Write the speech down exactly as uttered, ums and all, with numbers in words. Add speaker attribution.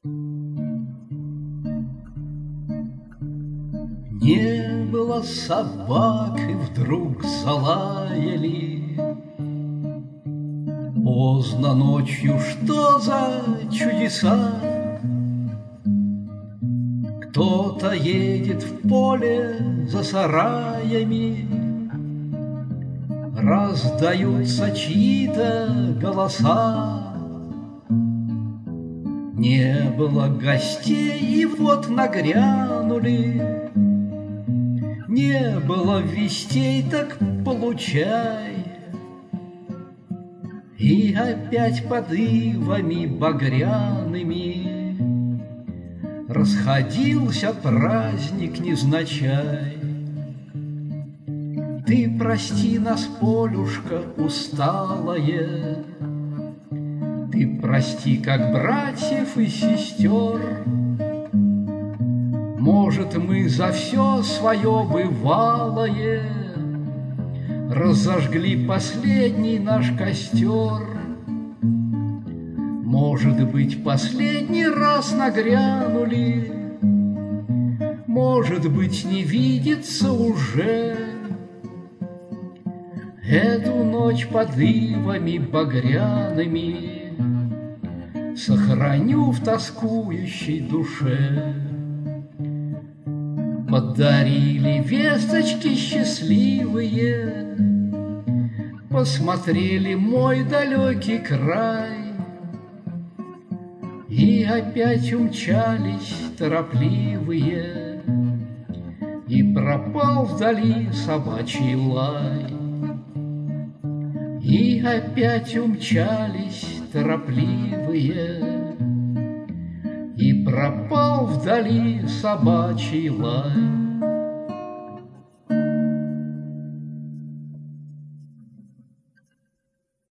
Speaker 1: Не было собак, и вдруг залаяли. Поздно ночью, что за чудеса? Кто-то едет в поле за сараями, раздаются чьи-то голоса. Не было гостей, и вот нагрянули. Не было вестей, так получай. И опять под ивами багряными расходился праздник невзначай. Ты прости нас, полюшка усталое, ты прости, как братьев и сестер. Может, мы за все свое бывалое разожгли последний наш костер. Может быть, последний раз нагрянули, может быть, не видится уже. Эту ночь под ивами багряными сохраню в тоскующей душе. Подарили весточки счастливые, посмотрели мой далекий край, и опять умчались торопливые, и пропал вдали собачий лай. И опять умчались торопливые, и пропал вдали собачий лай.